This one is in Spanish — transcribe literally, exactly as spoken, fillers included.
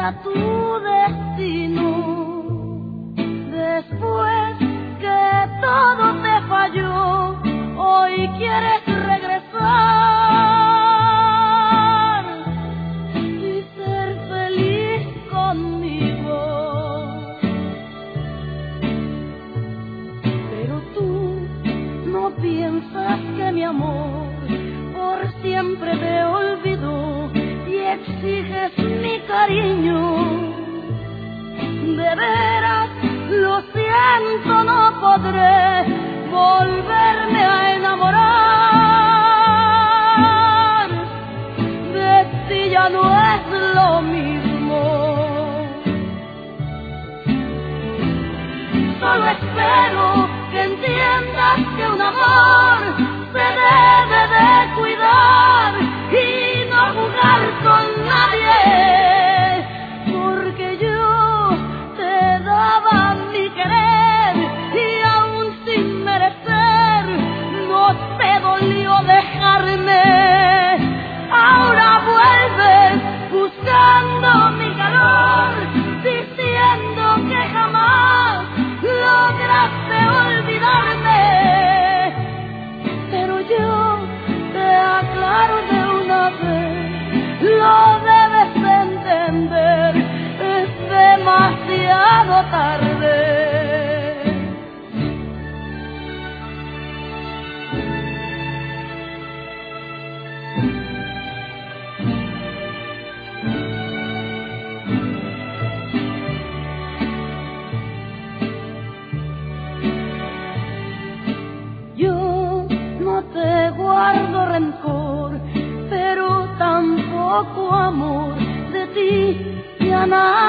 era tu destino. Después que todo te falló, hoy quieres regresar y ser feliz conmigo. Pero tú no piensas que mi amor por siempre te olvidó y exiges mi cariño. De veras, lo siento, no podré volverme a enamorar. De ti ya no es lo mismo. Solo espero que entiendas que un amor se debe de cuidar y no jugar con nadie, porque yo te daba mi querer y aún sin merecer no te dolió dejarme. Ahora vuelves buscando mi calor, diciendo que jamás lograste olvidarme. Pero yo te aclaro de una vez, lo debes de entender, es demasiado tarde. Yo no te guardo rencor, pero tampoco amor. De ti ya nada